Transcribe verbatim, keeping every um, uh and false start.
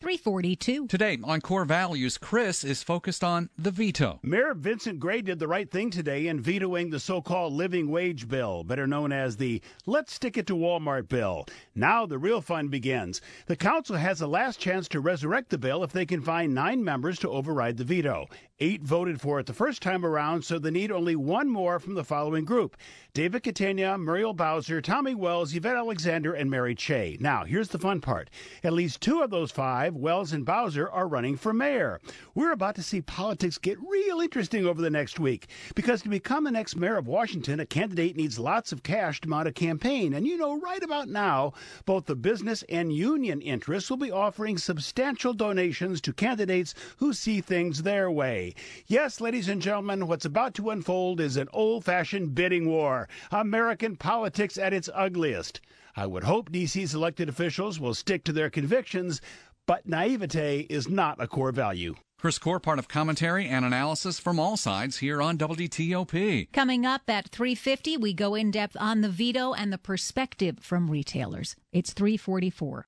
three forty-two. Today on Core Values, Chris is focused on the veto. Mayor Vincent Gray did the right thing today in vetoing the so-called living wage bill, better known as the Let's Stick It to Walmart bill. Now the real fun begins. The council has the last chance to resurrect the bill if they can find nine members to override the veto. Eight voted for it the first time around, so they need only one more from the following group: David Catania, Muriel Bowser, Tommy Wells, Yvette Alexander, and Mary Che. Now, here's the fun part. At least two of those five, Wells and Bowser, are running for mayor. We're about to see politics get real interesting over the next week, because to become the next mayor of Washington, a candidate needs lots of cash to mount a campaign. And you know, right about now, both the business and union interests will be offering substantial donations to candidates who see things their way. Yes, ladies and gentlemen, what's about to unfold is an old-fashioned bidding war. American politics at its ugliest. I would hope D C's elected officials will stick to their convictions, but naivete is not a core value. Chris Core, part of commentary and analysis from all sides here on W T O P. Coming up at three fifty, we go in depth on the veto and the perspective from retailers. It's three forty-four.